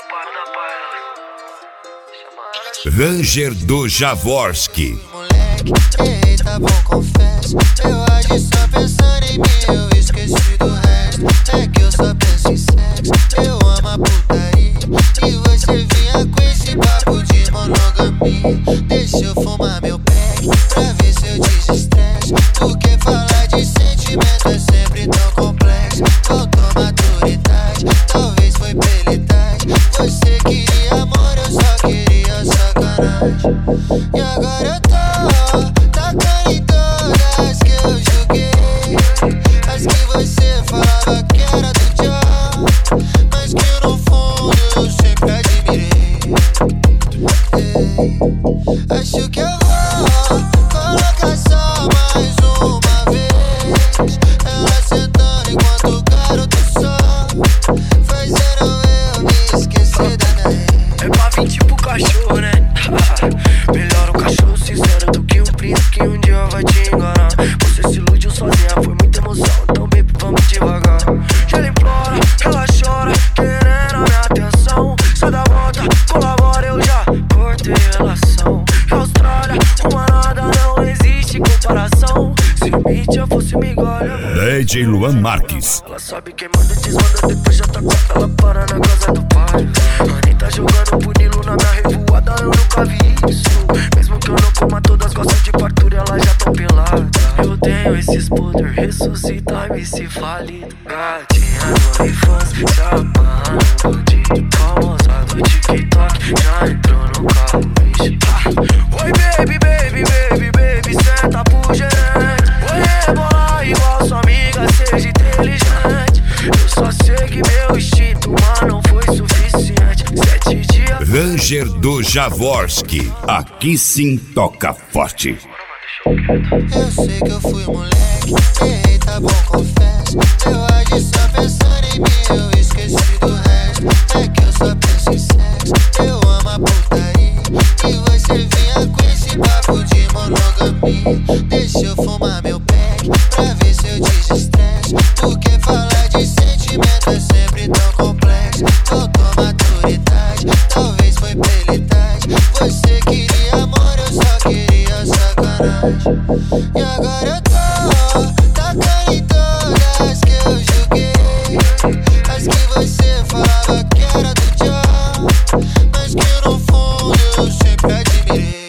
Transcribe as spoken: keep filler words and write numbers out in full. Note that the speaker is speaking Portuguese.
Ranger do Jaworski. Moleque, ei, tá bom, confesso. Eu agi só pensando em mim, eu esqueci do resto. É que eu só penso em sexo, eu amo a putaria. E você vinha com esse papo de monogamia. Deixa eu fumar meu pack, pra ver se eu desestresso. Porque falar de sentimento é sempre tão complexo. Faltou maturidade, talvez foi pela idade. Você queria amor, eu só queria sacanagem. E agora eu tô tacando em todas que eu joguei. As que você falava que era do diabo, mas que no fundo eu sempre admirei. Acho que eu vou colocar só mais uma vez. Ela sentando enquanto o garoto só fazendo eu me esquecer da minha ex. É pra vir tipo cachorro, né? Melhor um cachorro sincero do que um príncipe que um dia vai te enganar. Você se iludiu sozinha, foi muita emoção, então baby, vamos devagar. Ela implora, ela chora, querendo a minha atenção. Sai da volta, colabora, eu já cortei relação. Austrália, uma nada, não existe comparação. Se o mídia fosse migolha, D J Luan Marques. ela sabe quem manda, desmanda, depois já tá com ela para na casa do pai. Anitta jogando punilo na minha revoada, eu nunca vi isso. Mesmo que eu não coma, todas gostam de fartura, elas já tão peladas. Eu tenho esses poder, ressuscitar e se falido. Gatinha do infância, se amarra no bandido. Famosa do TikTok, já entrou no carro, bicho. Oi baby, baby, baby, baby, senta pro gerente. Oi rebolar igual sua amiga, seja inteligente. Eu só sei que meu instinto, mas não foi suficiente. Sete dias. Ranger do Jaworski. Aqui sim toca forte. Eu sei que eu fui moleque, ei, tá bom, confesso. Eu agi só pensando em mim, eu esqueci do resto. É que eu só penso em sexo, eu amo a putaria. E você vinha com esse papo de monogamia. Deixa eu fumar meu pack, pra ver se eu desestresso. Porque falar de sentimento é sempre tão complexo. Faltou maturidade, talvez foi pela idade. Você queria amor, eu só queria sacanagem. E agora eu tô tacando em todas que eu joguei. As que você falava que era do diabo, mas que no fundo eu sempre admirei.